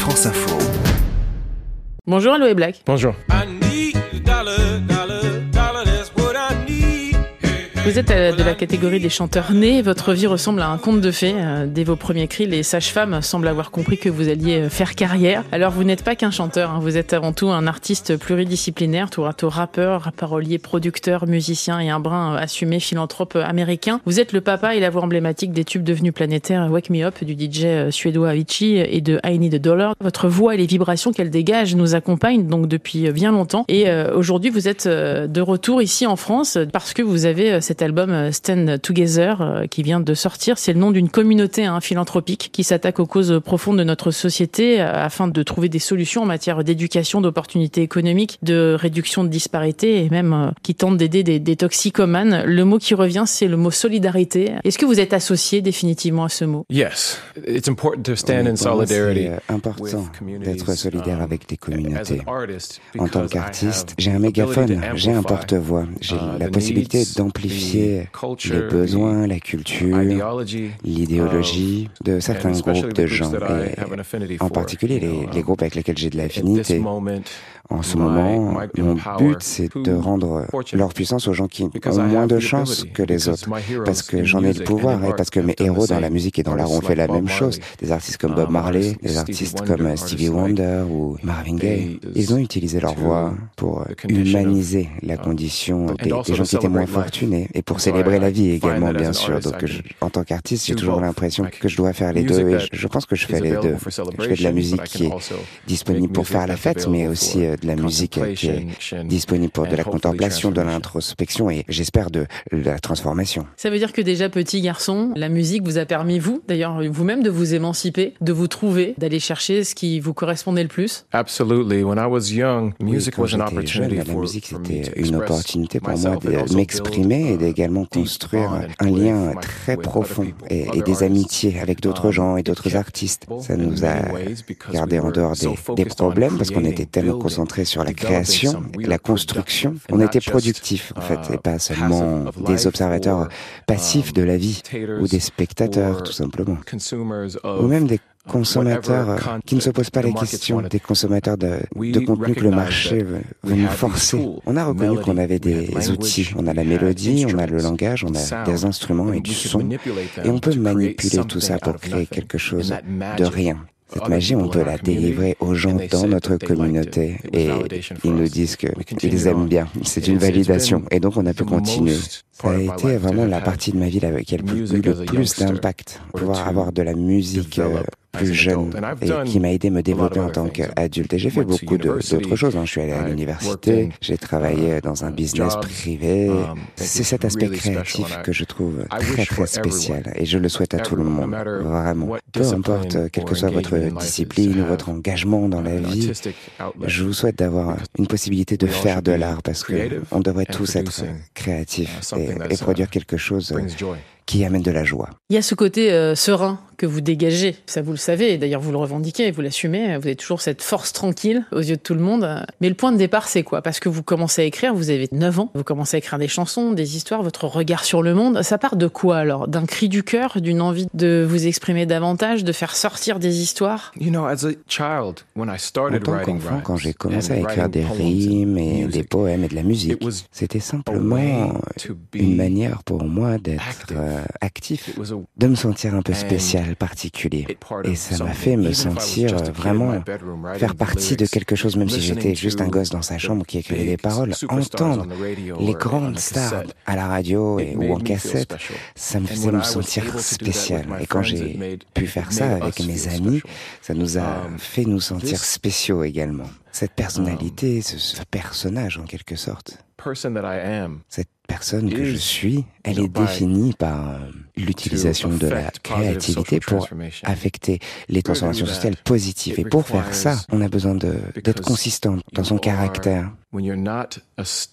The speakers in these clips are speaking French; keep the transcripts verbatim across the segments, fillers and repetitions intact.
France Info. Bonjour Aloe Black. Bonjour. Vous êtes de la catégorie des chanteurs nés. Votre vie ressemble à un conte de fées. Dès vos premiers cris, les sages-femmes semblent avoir compris que vous alliez faire carrière. Alors vous n'êtes pas qu'un chanteur, hein. Vous êtes avant tout un artiste pluridisciplinaire, tour à tour rappeur, parolier, producteur, musicien et un brin assumé philanthrope américain. Vous êtes le papa et la voix emblématique des tubes devenus planétaires Wake Me Up du D J suédois Avicii et de I Need a Dollar. Votre voix et les vibrations qu'elle dégage nous accompagnent donc depuis bien longtemps. Et euh, aujourd'hui, vous êtes de retour ici en France parce que vous avez cette Cet album Stand Together euh, qui vient de sortir, c'est le nom d'une communauté hein, philanthropique qui s'attaque aux causes profondes de notre société euh, afin de trouver des solutions en matière d'éducation, d'opportunités économiques, de réduction de disparités et même euh, qui tente d'aider des, des toxicomanes. Le mot qui revient, c'est le mot solidarité. Est-ce que vous êtes associé définitivement à ce mot? Yes, it's important to stand oui, in solidarity. C'est important d'être solidaire avec des communautés. En tant qu'artiste, j'ai un mégaphone, j'ai un porte-voix, j'ai la possibilité d'amplifier les besoins, la culture, l'idéologie de certains groupes de gens, et en particulier les, les groupes avec lesquels j'ai de l'affinité. En ce moment, mon but, c'est de rendre leur puissance aux gens qui ont moins de chance que les autres. Parce que j'en ai le pouvoir et parce que mes héros dans la musique et dans l'art ont fait la même chose. Des artistes comme Bob Marley, des artistes comme Stevie Wonder ou Marvin Gaye. Ils ont utilisé leur voix pour humaniser la condition des, des gens qui étaient moins fortunés et pour célébrer la vie également, bien sûr. Donc, je, en tant qu'artiste, j'ai toujours l'impression que je dois faire les deux et je, je pense que je fais les deux. Je fais de la musique qui est disponible pour faire la fête, mais aussi de la musique qui est disponible pour de la contemplation, de l'introspection et j'espère de la transformation. Ça veut dire que déjà petit garçon, la musique vous a permis, vous, d'ailleurs vous-même, de vous émanciper, de vous trouver, d'aller chercher ce qui vous correspondait le plus? Absolutely. When I was young, music oui, was an opportunity jeune, for, la musique, for me c'était to une express opportunité pour moi myself, de m'exprimer et d'également construire un lien très profond et, et des amitiés avec d'autres gens et d'autres artistes. Ça nous a gardé en dehors des, des problèmes parce qu'on était tellement concentrés sur la création, la construction. On était productifs, en fait, et pas seulement des observateurs passifs de la vie ou des spectateurs, tout simplement. Ou même des consommateurs qui ne se posent pas la question, des consommateurs de, de contenu que le marché veut, veut nous forcer. On a reconnu qu'on avait des outils. On a la mélodie, on a le langage, on a des instruments et du son. Et on peut manipuler tout ça pour créer quelque chose de rien. Cette magie, on peut la délivrer aux gens dans notre communauté et ils nous disent qu'ils aiment bien. C'est une validation et donc on a pu continuer. Ça a été vraiment la partie de ma vie qui a eu le plus d'impact. Pouvoir avoir de la musique plus jeune et qui m'a aidé à me développer en tant qu'adulte. Et j'ai fait beaucoup de, d'autres choses. Je suis allé à l'université, j'ai travaillé dans un business privé. C'est cet aspect créatif que je trouve très très spécial et je le souhaite à tout le monde, vraiment. Peu importe quelle que soit votre discipline ou votre engagement dans la vie, je vous souhaite d'avoir une possibilité de faire de l'art parce que on devrait tous être créatifs et, et produire quelque chose qui amène de la joie. Il y a ce côté euh, serein que vous dégagez, ça vous le savez, et d'ailleurs vous le revendiquez, vous l'assumez, vous avez toujours cette force tranquille aux yeux de tout le monde. Mais le point de départ, c'est quoi? Parce que vous commencez à écrire, vous avez neuf ans, vous commencez à écrire des chansons, des histoires, votre regard sur le monde. Ça part de quoi alors? D'un cri du cœur, d'une envie de vous exprimer davantage, de faire sortir des histoires? You know, as a child, when I started en tant qu'enfant, quand j'ai commencé à écrire des rimes et des poèmes et de la musique, c'était simplement une manière pour moi d'être euh, actif, de me sentir un peu spécial, particulier. Et ça m'a fait me sentir vraiment faire partie de quelque chose, même si j'étais juste un gosse dans sa chambre qui écrivait des paroles. Entendre les grandes stars à la radio et, ou en cassette, ça me faisait me sentir spécial. Et quand j'ai pu faire ça avec mes amis, ça nous a fait nous sentir spéciaux également. Cette personnalité, ce, ce personnage en quelque sorte. Cette personne que je suis, elle est définie par euh, l'utilisation de la créativité pour affecter les transformations sociales positives. Et pour faire ça, on a besoin de, d'être consistant dans son caractère. Parce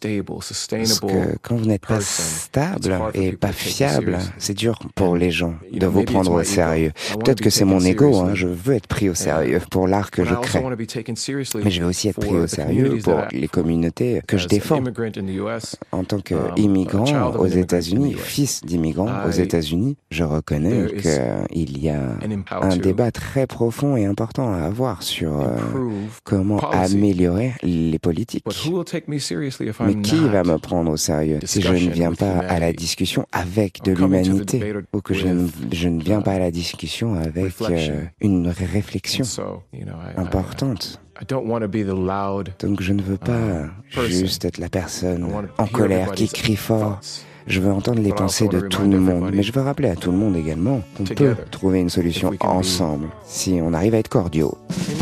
que quand vous n'êtes pas stable et pas fiable, c'est dur pour les gens de vous prendre au sérieux. Peut-être que c'est mon ego, hein, je veux être pris au sérieux pour l'art que je crée. Mais je veux aussi être pris au sérieux pour les communautés que je défends. En tant qu'immigrant aux États-Unis, États-Unis, fils d'immigrants aux États-Unis, je reconnais qu'il y a un débat très profond et important à avoir sur euh, comment améliorer les politiques. Mais qui va me prendre au sérieux si je ne viens pas à la discussion avec de l'humanité, ou que je ne, je ne viens pas à la discussion avec euh, une réflexion importante? Donc je ne veux pas juste être la personne en colère qui crie fort. Je veux entendre les pensées de tout le monde, mais je veux rappeler à tout le monde également qu'on peut trouver une solution ensemble, si on arrive à être cordiaux.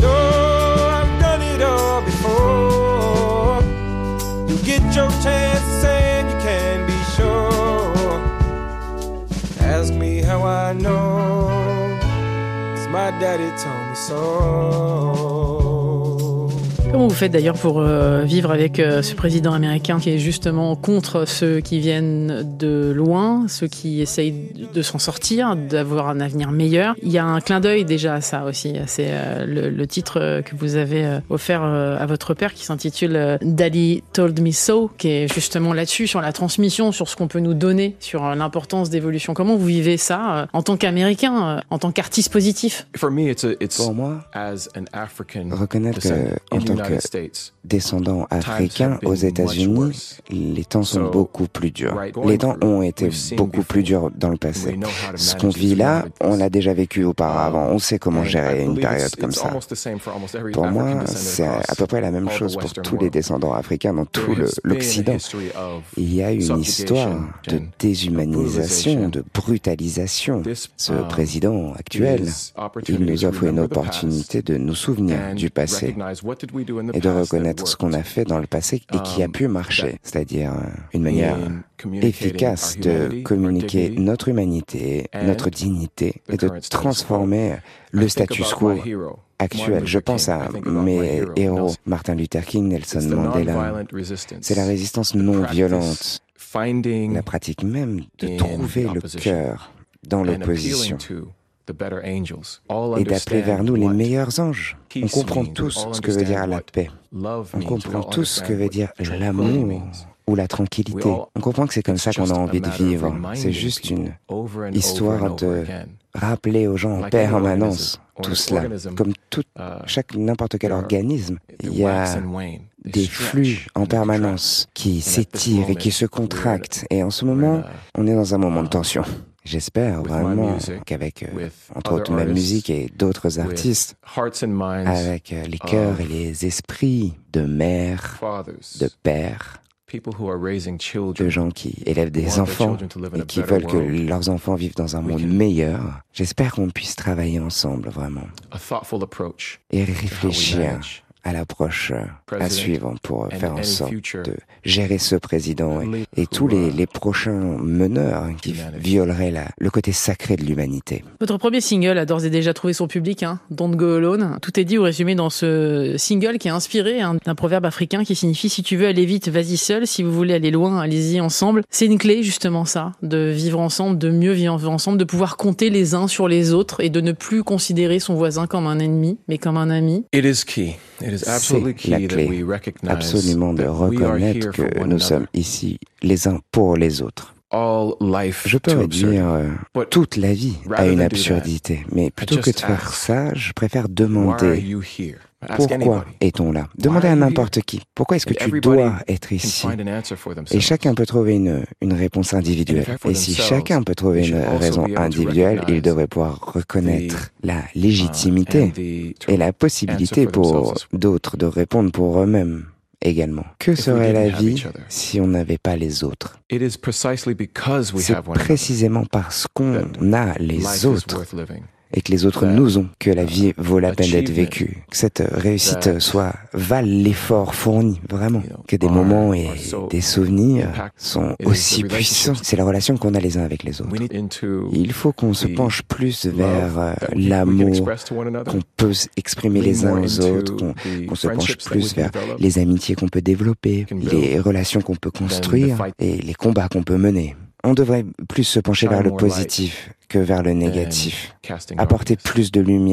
Ask me how I know, 'cause my daddy told me so. Comment vous faites d'ailleurs pour euh, vivre avec euh, ce président américain qui est justement contre ceux qui viennent de loin, ceux qui essayent de s'en sortir, d'avoir un avenir meilleur? Il y a un clin d'œil déjà à ça aussi. C'est euh, le, le titre que vous avez euh, offert euh, à votre père qui s'intitule euh, Daddy Told Me So, qui est justement là-dessus, sur la transmission, sur ce qu'on peut nous donner, sur euh, l'importance d'évolution. Comment vous vivez ça euh, en tant qu'Américain, euh, en tant qu'artiste positif? For me, it's a, it's Pour moi, as an African reconnaître qu'en tant que descendants africains aux États-Unis, les temps sont beaucoup plus durs. Les temps ont été beaucoup plus durs dans le passé. Ce qu'on vit là, on l'a déjà vécu auparavant. On sait comment gérer une période comme ça. Pour moi, c'est à peu près la même chose pour tous les descendants africains dans tout le, l'Occident. Il y a une histoire de déshumanisation, de brutalisation. Ce président actuel, il nous offre une opportunité de nous souvenir du passé et de reconnaître ce qu'on a fait dans le passé et qui a pu marcher, c'est-à-dire une manière efficace de communiquer notre humanité, notre dignité et de transformer le status quo actuel. Je pense à mes héros, Martin Luther King, Nelson Mandela. C'est la résistance non violente, la pratique même de trouver le cœur dans l'opposition et d'appeler vers nous les meilleurs anges. On comprend tous ce que veut dire la paix. On comprend tous ce que veut dire l'amour ou la tranquillité. On comprend que c'est comme ça qu'on a envie de vivre. C'est juste une histoire de rappeler aux gens en permanence tout cela. Comme tout, chaque, n'importe quel organisme, il y a des flux en permanence qui s'étirent et qui se contractent. Et en ce moment, on est dans un moment de tension. J'espère vraiment qu'avec, euh, entre autres, ma musique et d'autres artistes, avec euh, les cœurs et les esprits de mères, de pères, de gens qui élèvent des enfants et qui veulent que leurs enfants vivent dans un monde meilleur, j'espère qu'on puisse travailler ensemble, vraiment, et réfléchir à l'approche à suivre pour faire en sorte de gérer ce président et, et tous les, les prochains meneurs qui violeraient la, le côté sacré de l'humanité. Votre premier single a d'ores et déjà trouvé son public, hein, Don't Go Alone. Tout est dit ou résumé dans ce single qui est inspiré hein, d'un proverbe africain qui signifie « Si tu veux aller vite, vas-y seul. Si vous voulez aller loin, allez-y ensemble ». C'est une clé justement ça, de vivre ensemble, de mieux vivre ensemble, de pouvoir compter les uns sur les autres et de ne plus considérer son voisin comme un ennemi, mais comme un ami. It is key. C'est la clé, absolument, de reconnaître que nous sommes ici les uns pour les autres. Je peux réduire euh, toute la vie à une absurdité, mais plutôt que de faire ça, je préfère demander pourquoi est-on là. Demandez à n'importe qui, pourquoi est-ce que tu dois être ici? Et chacun peut trouver une, une réponse individuelle. Et si chacun peut trouver une raison individuelle, il devrait pouvoir reconnaître la légitimité et la possibilité pour d'autres de répondre pour eux-mêmes également. Que serait la vie si on n'avait pas les autres? C'est précisément parce qu'on a les autres et que les autres nous ont que la vie vaut la peine d'être vécue. Que cette réussite soit valent l'effort fourni, vraiment. Que des moments et des souvenirs sont aussi puissants. C'est la relation qu'on a les uns avec les autres. Il faut qu'on se penche plus vers euh, l'amour qu'on peut exprimer les uns aux autres, qu'on, qu'on se penche plus vers les amitiés qu'on peut développer, les relations qu'on peut construire et les combats qu'on peut mener. On devrait plus se pencher vers le positif que vers le négatif, apporter plus de lumière que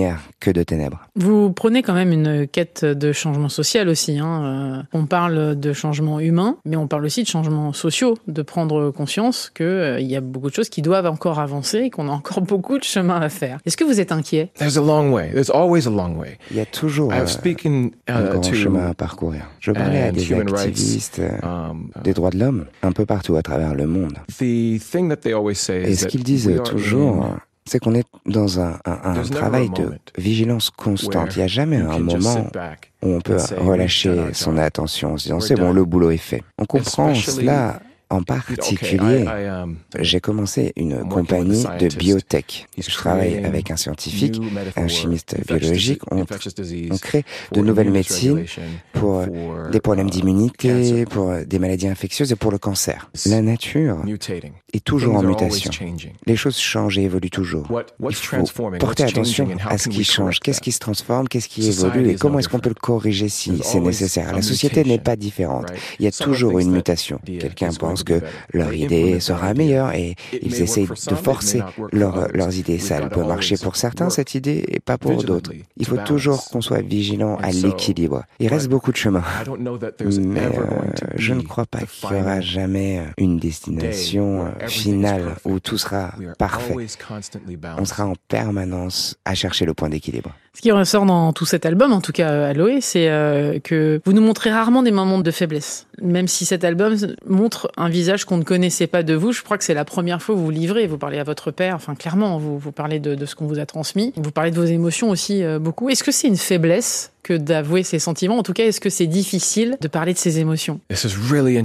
que de ténèbres. Vous prenez quand même une quête de changement social aussi. Hein. On parle de changement humain, mais on parle aussi de changements sociaux, de prendre conscience qu'il euh, y a beaucoup de choses qui doivent encore avancer et qu'on a encore beaucoup de chemin à faire. Est-ce que vous êtes inquiet? There's a long way. There's always a long way. Il y a toujours euh, speaking, uh, un grand to, chemin à parcourir. Je parlais à des activistes rights, um, uh, des droits de l'homme un peu partout à travers le monde. The thing that they always say et ce qu'ils disent toujours, in, c'est qu'on est dans un, un, un travail de vigilance constante. Il n'y a jamais un moment où on peut relâcher son attention en se disant « c'est bon, le boulot est fait ». On comprend cela. En particulier, j'ai commencé une compagnie de biotech. Je travaille avec un scientifique, un chimiste biologique. On, on crée de nouvelles médecines pour des problèmes d'immunité, pour des maladies infectieuses et pour le cancer. La nature est toujours en mutation. Les choses changent et évoluent toujours. Il faut porter attention à ce qui change. Qu'est-ce qui se transforme, qu'est-ce qui évolue et comment est-ce qu'on peut le corriger si c'est nécessaire. La société n'est pas différente. Il y a toujours une mutation. Quelqu'un pense que leur idée sera meilleure et ils essayent de forcer leur, leurs idées. Ça peut marcher pour certains, cette idée, et pas pour d'autres. Il faut toujours qu'on soit vigilant à l'équilibre. Il reste beaucoup de chemin, mais euh, je ne crois pas qu'il y aura jamais une destination finale où tout sera parfait. On sera en permanence à chercher le point d'équilibre. Ce qui ressort dans tout cet album, en tout cas Aloé, c'est euh, que vous nous montrez rarement des moments de faiblesse. Même si cet album montre un visage qu'on ne connaissait pas de vous, je crois que c'est la première fois que vous vous livrez. Vous parlez à votre père, enfin clairement, vous, vous parlez de, de ce qu'on vous a transmis. Vous parlez de vos émotions aussi euh, beaucoup. Est-ce que c'est une faiblesse que d'avouer ses sentiments? En tout cas, est-ce que c'est difficile de parler de ses émotions? C'est très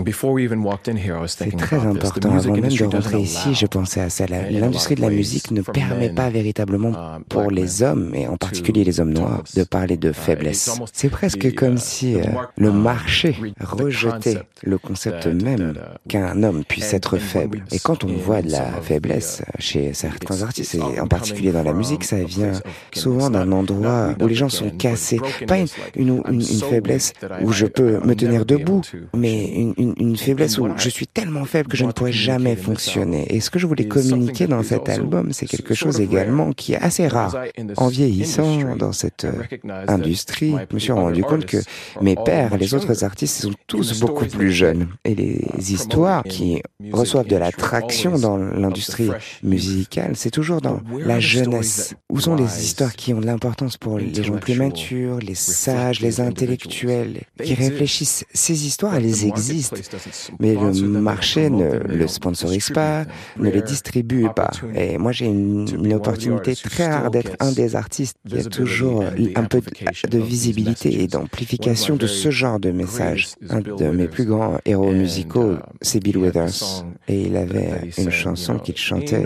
important. Avant même de rentrer ici, je pensais à ça. L'industrie de la musique ne permet pas véritablement pour les hommes, et en particulier les hommes noirs, de parler de faiblesse. C'est presque comme si euh, le marché rejetait le concept même qu'un homme puisse être faible. Et quand on voit de la faiblesse chez certains artistes, et en particulier dans la musique, ça vient souvent d'un endroit où les gens sont cassés. Pas une, une, une, une faiblesse où je peux me tenir debout, mais une, une, une faiblesse où je suis tellement faible que je ne pourrais jamais fonctionner. Et ce que je voulais communiquer dans cet album, c'est quelque chose également qui est assez rare. En vieillissant dans cette industrie, je me suis rendu compte que mes pairs, les autres artistes, sont tous beaucoup plus jeunes. Et les histoires qui reçoivent de l'attraction dans l'industrie musicale, c'est toujours dans la jeunesse. Où sont les histoires qui ont de l'importance pour les gens plus matures, les sages, les intellectuels, qui réfléchissent? Ces histoires, elles existent, mais le marché ne le sponsorise pas, ne les distribue pas. Et moi, j'ai une, une opportunité très rare d'être un des artistes qui a toujours un peu de, de visibilité et d'amplification de ce genre de message. Un de mes plus grands héros musicaux, c'est Bill Withers, et il avait une chanson qu'il chantait.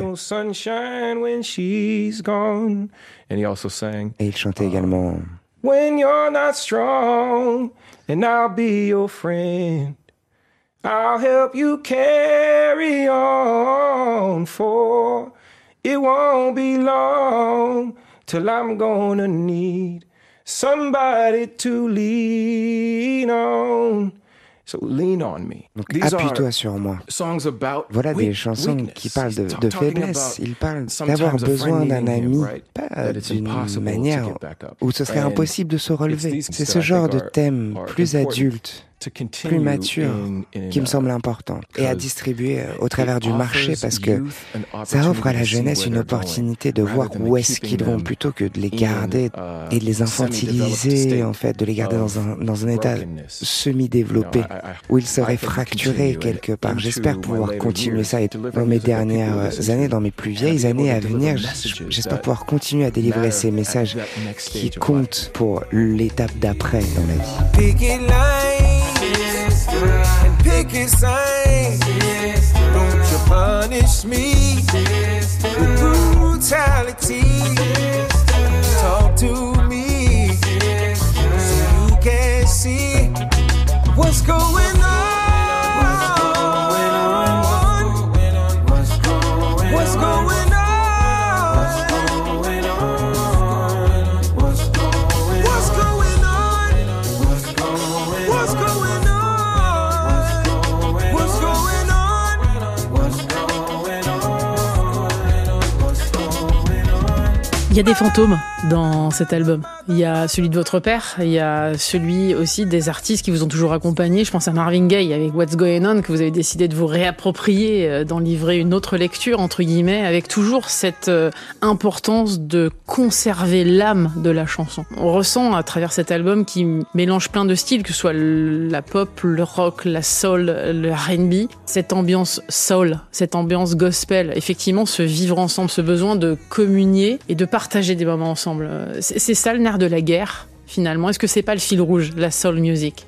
Et il chantait également When you're not strong, and I'll be your friend. I'll help you carry on, for it won't be long till I'm gonna need somebody to lean on. So lean on me. Donc, appuie-toi sur moi. Voilà des chansons qui parlent de, de faiblesse. Ils parlent d'avoir besoin d'un ami, pas d'une manière où ce serait impossible de se relever. C'est ce genre de thème plus adulte, plus mature, qui me semble important et à distribuer au travers du marché, parce que ça offre à la jeunesse une opportunité de voir où est-ce qu'ils vont, plutôt que de les garder et de les infantiliser, en fait, de les garder dans un, dans un état semi-développé où ils seraient fracturés quelque part. J'espère pouvoir continuer ça, et dans mes dernières années, dans mes plus vieilles années à venir, j'espère pouvoir continuer à délivrer ces messages qui comptent pour l'étape d'après dans la vie. And pick a sign. Don't you punish me with brutality. Talk to me so you can see what's going on. What's going on? What's going on? Il Il y a des fantômes dans cet album. Il y a celui de votre père, il y a celui aussi des artistes qui vous ont toujours accompagné. Je pense à Marvin Gaye avec What's Going On, que vous avez décidé de vous réapproprier, d'en livrer une autre lecture, entre guillemets, avec toujours cette importance de conserver l'âme de la chanson. On ressent à travers cet album qui mélange plein de styles, que ce soit la pop, le rock, la soul, le R and B, cette ambiance soul, cette ambiance gospel, effectivement ce vivre ensemble, ce besoin de communier et de partager des moments ensemble. C'est, c'est ça le nerf de la guerre, finalement. Est-ce que c'est pas le fil rouge, la soul music?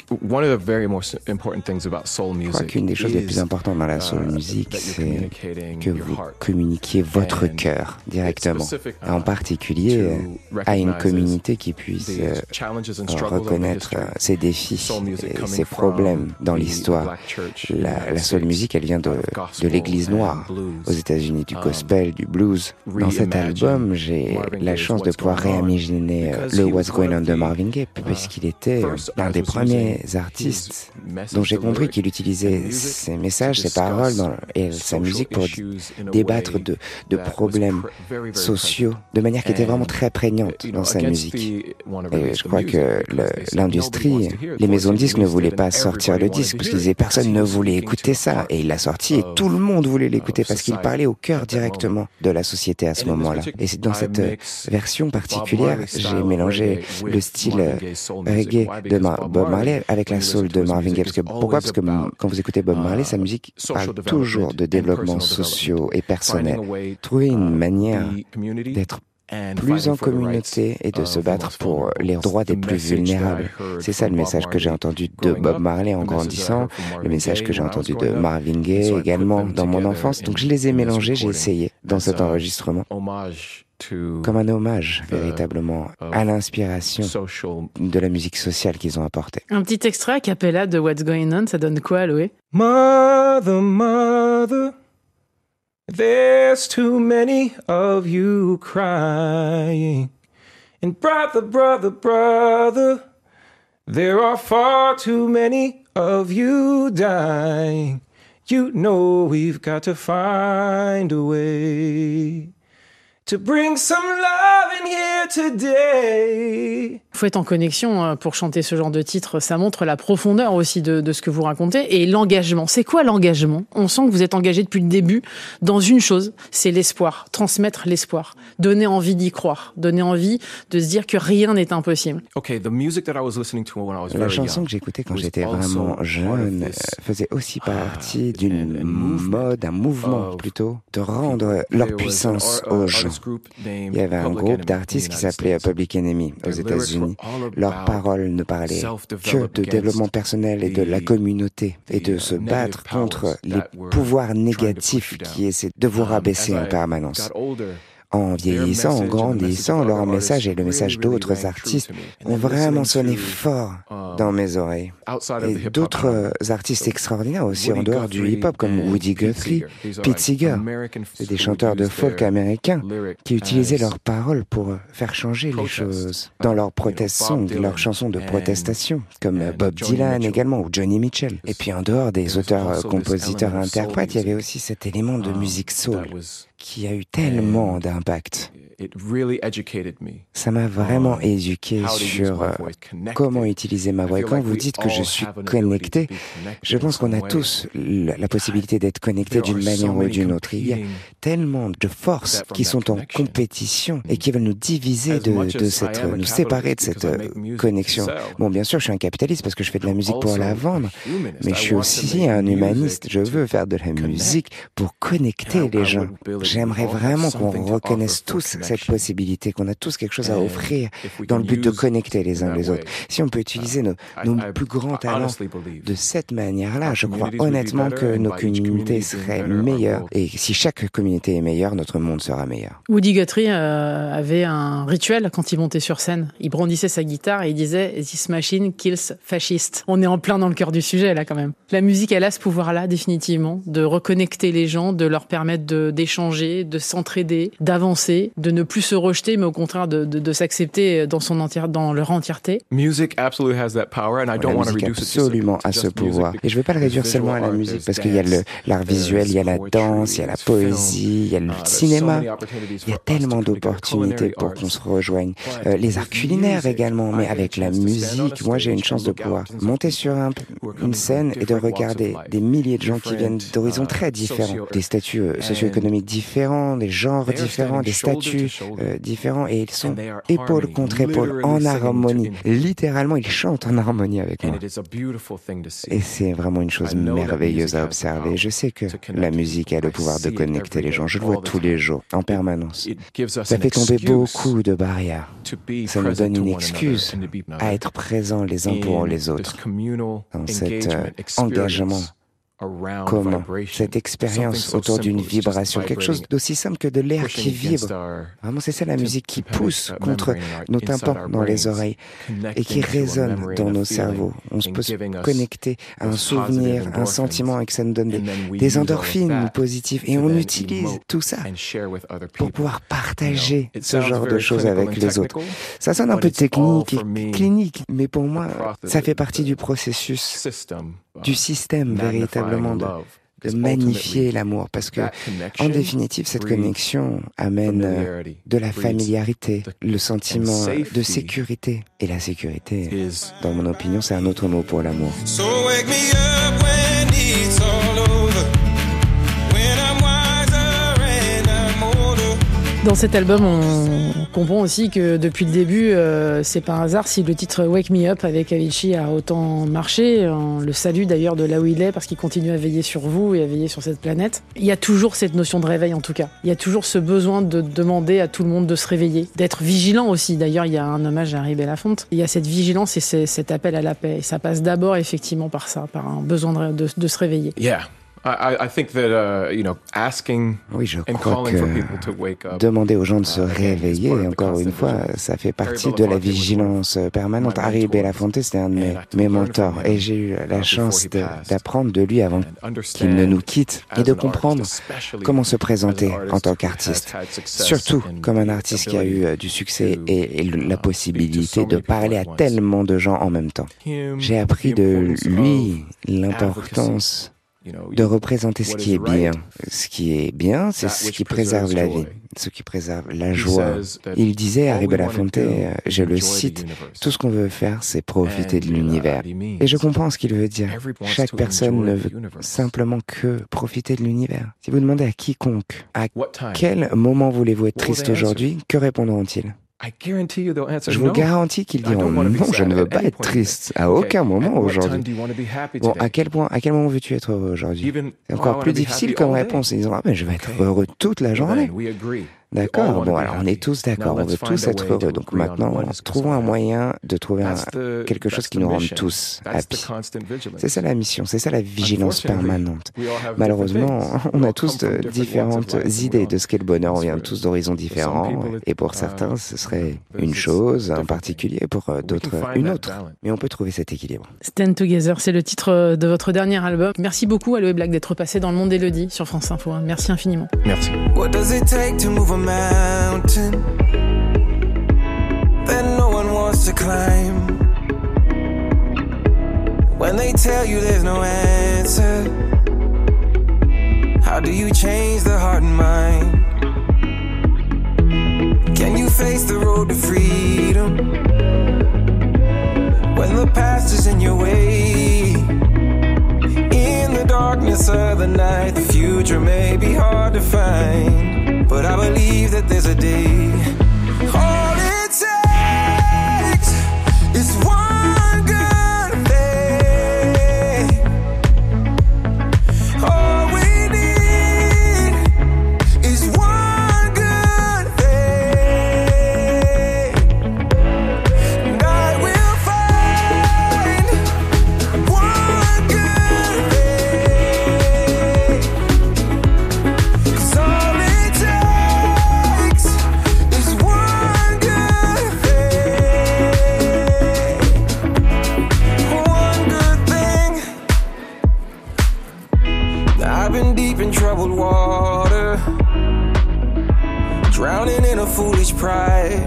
Je crois qu'une des choses les plus importantes dans la soul music, c'est que vous communiquiez votre cœur directement, en particulier à une communauté qui puisse reconnaître ses défis et ses problèmes dans l'histoire. La, la soul music, elle vient de, de l'église noire aux États-Unis, du gospel, du blues. Dans cet album, j'ai la chance de pouvoir réimaginer le What's Going On de Marvin Gaye, puisqu'il était l'un des premiers artistes dont j'ai compris qu'il utilisait ses messages, ses paroles dans, et sa musique pour débattre de, de problèmes sociaux de manière qui était vraiment très prégnante dans sa musique. Et je crois que le, l'industrie, les maisons de disques ne voulaient pas sortir le disque parce qu'ils disaient personne ne voulait écouter ça, et il l'a sorti et tout le monde voulait l'écouter parce qu'il parlait au cœur directement de la société à ce moment-là. Et c'est dans cette version particulière, j'ai mélangé le style reggae de Mar- Bob Marley avec la soul de Marvin Gaye. Parce que, pourquoi? Parce que quand vous écoutez Bob Marley, sa musique parle toujours de développement social et personnel. Trouver une manière d'être plus en communauté et de se battre pour les droits des plus vulnérables. C'est ça le message que j'ai entendu de Bob Marley en grandissant, le message que j'ai entendu de Marvin Gaye également dans mon enfance. Donc je les ai mélangés, j'ai essayé dans cet enregistrement. Comme un hommage, véritablement, à l'inspiration de la musique sociale qu'ils ont apportée. Un petit extrait a cappella de What's Going On, ça donne quoi, Aloé? Mother, mother, there's too many of you crying. And brother, brother, brother, there are far too many of you dying. You know we've got to find a way to bring some love in here today. Faut être en connexion pour chanter ce genre de titre. Ça montre la profondeur aussi de, de ce que vous racontez et l'engagement. C'est quoi l'engagement? On sent que vous êtes engagé depuis le début dans une chose, c'est l'espoir. Transmettre l'espoir. Donner envie d'y croire. Donner envie de se dire que rien n'est impossible. La chanson que j'écoutais quand j'étais vraiment jeune faisait aussi partie d'une mode, un mouvement plutôt, de rendre leur puissance aux gens. Il y avait un groupe d'artistes qui s'appelait Public Enemy aux États-Unis. Leurs paroles ne parlaient que de développement personnel et de la communauté et de se battre contre les pouvoirs négatifs qui essaient de vous rabaisser en permanence. En vieillissant, en grandissant, leur message et le message d'autres artistes ont vraiment sonné fort dans mes oreilles. Et d'autres artistes extraordinaires aussi en dehors du hip-hop comme Woody Guthrie, Pete Seeger. C'est des chanteurs de folk américains qui utilisaient leurs paroles pour faire changer les choses dans leurs protest songs, leurs chansons de protestation, comme Bob Dylan également ou Johnny Mitchell. Et puis en dehors des auteurs, compositeurs et interprètes, il y avait aussi cet élément de musique soul qui a eu tellement d'impact. Ça m'a vraiment éduqué sur euh, comment utiliser ma voix. Et quand vous dites que je suis connecté, je pense qu'on a tous la, la possibilité d'être connecté d'une manière ou d'une autre. Il y a tellement de forces qui sont en compétition et qui veulent nous diviser, de, de cette, nous séparer de cette euh, connexion. Bon, bien sûr, je suis un capitaliste parce que je fais de la musique pour la vendre, mais je suis aussi un humaniste. Je veux faire de la musique pour connecter les gens. J'aimerais vraiment qu'on reconnaisse tous cette possibilité, qu'on a tous quelque chose à offrir dans le but de connecter les uns les autres. Si on peut utiliser nos, nos plus grands talents de cette manière-là, je crois honnêtement que nos communautés seraient meilleures. Et si chaque communauté est meilleure, notre monde sera meilleur. Woody Guthrie euh, avait un rituel quand il montait sur scène. Il brandissait sa guitare et il disait « This machine kills fascists ». On est en plein dans le cœur du sujet, là, quand même. La musique, elle a ce pouvoir-là, définitivement, de reconnecter les gens, de leur permettre de, d'échanger, de s'entraider, d'avancer, de ne ne plus se rejeter, mais au contraire de, de, de s'accepter dans son entière, dans leur entièreté. Music absolutely has that power, and I don't want to reduce it absolument à ce pouvoir. Et je ne veux pas le réduire seulement à la musique, parce qu'il y a le, l'art visuel, il y a la danse, il y a la poésie, il y a le cinéma. Il y a tellement d'opportunités pour qu'on se rejoigne. Euh, les arts culinaires également, mais avec la musique, moi j'ai une chance de pouvoir monter sur un, une scène et de regarder des milliers de gens qui viennent d'horizons très différents, des statuts socio-économiques différents, des genres différents, des statuts euh, différents, et ils sont épaule contre épaule, en harmonie. Littéralement, ils chantent en harmonie avec moi. Et c'est vraiment une chose merveilleuse à observer. Je sais que la musique a le pouvoir de connecter les gens. Je le vois tous les jours, en permanence. Ça fait tomber beaucoup de barrières. Ça nous donne une excuse à être présents les uns pour les autres dans cet euh, engagement commun, cette expérience autour d'une vibration, quelque chose d'aussi simple que de l'air qui vibre. Vraiment, c'est ça la musique qui pousse contre nos tympans dans les oreilles et qui résonne dans nos cerveaux. On peut se connecter à un souvenir, un sentiment, et que ça nous donne des, des endorphines positives. Et on utilise tout ça pour pouvoir partager ce genre de choses avec les autres. Ça sonne un peu technique et clinique, mais pour moi, ça fait partie du processus, du système véritablement de, de magnifier l'amour, parce que en définitive cette connexion amène de la familiarité, le sentiment de sécurité, et la sécurité, dans mon opinion, c'est un autre mot pour l'amour. So wake me up when it's all over, when I'm wiser and I'm older. Dans cet album, on comprend aussi que depuis le début, euh, c'est pas un hasard si le titre Wake Me Up avec Avicii a autant marché. On le salue d'ailleurs de là où il est, parce qu'il continue à veiller sur vous et à veiller sur cette planète. Il y a toujours cette notion de réveil, en tout cas. Il y a toujours ce besoin de demander à tout le monde de se réveiller, d'être vigilant aussi. D'ailleurs, il y a un hommage à Harry Belafonte. Il y a cette vigilance et cet appel à la paix. Et ça passe d'abord effectivement par ça, par un besoin de, de, de se réveiller. Yeah. I, I think that, uh, you know, asking oui, je and crois calling que for people to wake up, demander aux gens de se réveiller, encore une fois, ça fait partie de la vigilance permanente. Harry Belafonte, c'était un de mes, mes mentors, et j'ai eu la chance de, d'apprendre de lui avant qu'il ne nous quitte, et de comprendre comment se présenter en tant qu'artiste. Surtout comme un artiste qui a eu du succès et, et la possibilité de parler à tellement de gens en même temps. J'ai appris de lui l'importance de représenter ce qui est bien. Ce qui est bien, c'est ce qui préserve la vie, ce qui préserve la joie. Il disait, Harry Belafonte, je le cite, tout ce qu'on veut faire, c'est profiter de l'univers. Et je comprends ce qu'il veut dire. Chaque personne ne veut simplement que profiter de l'univers. Si vous demandez à quiconque, à quel moment voulez-vous être triste aujourd'hui, que répondront-ils ? Je vous garantis qu'ils diront non, je ne veux pas être triste à aucun moment aujourd'hui. Bon, à quel point, à quel moment veux-tu être heureux aujourd'hui? C'est encore plus difficile comme réponse. Ils disent ah ben je vais être heureux toute la journée. D'accord, bon alors on est tous d'accord, on veut tous être heureux, donc maintenant trouvons un moyen de trouver un, quelque chose qui nous rende tous happy. C'est ça la mission, c'est ça la vigilance permanente. Malheureusement, on a tous de différentes idées de ce qu'est le bonheur, on vient tous d'horizons différents, et pour certains ce serait une chose en particulier, pour d'autres une autre, mais on peut trouver cet équilibre. Stand Together, c'est le titre de votre dernier album. Merci beaucoup Aloe Blacc d'être passé dans le monde d'Élodie sur France Info, merci infiniment. Merci. Mountain that no one wants to climb. When they tell you there's no answer, how do you change the heart and mind? Can you face the road to freedom when the past is in your way? In the darkness of the night, the future may be hard to find, but I believe that there's a day. All it takes is one good thing. All we need is one good thing. And I will find one good thing. 'Cause all it takes is one pride.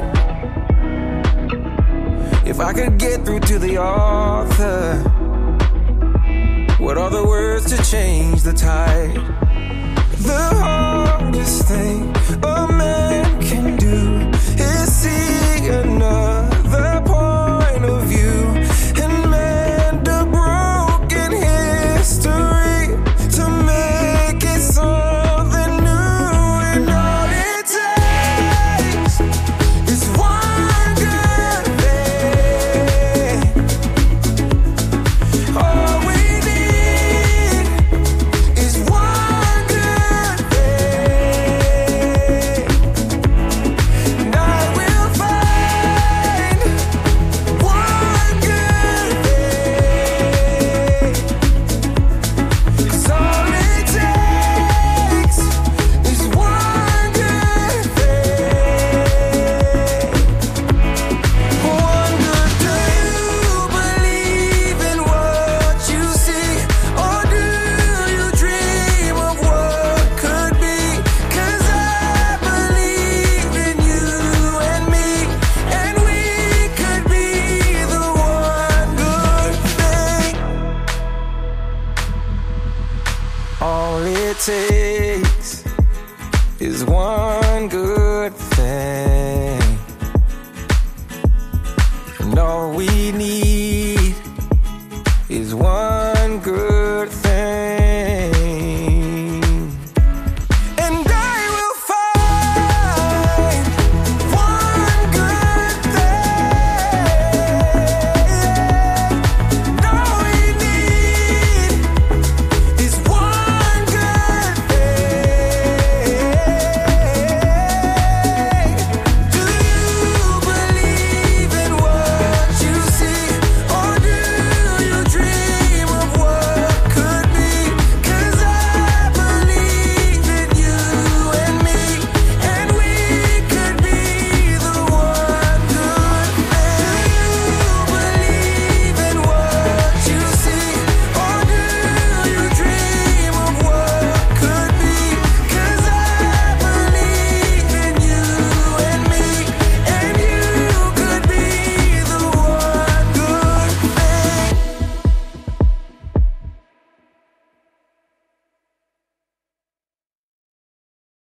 If I could get through to the author, what are the words to change the tide? The hardest thing a man can do is see another point of view and mend a broken history to make it something new. And all it takes is one good thing. All we need is one good thing. And I will find one good thing. 'Cause all it takes is one good thing. One good. Do you believe in what you see, or do you dream of what could be? 'Cause I believe in you and me, and we could be the one good thing. All it takes is one good thing. And all we need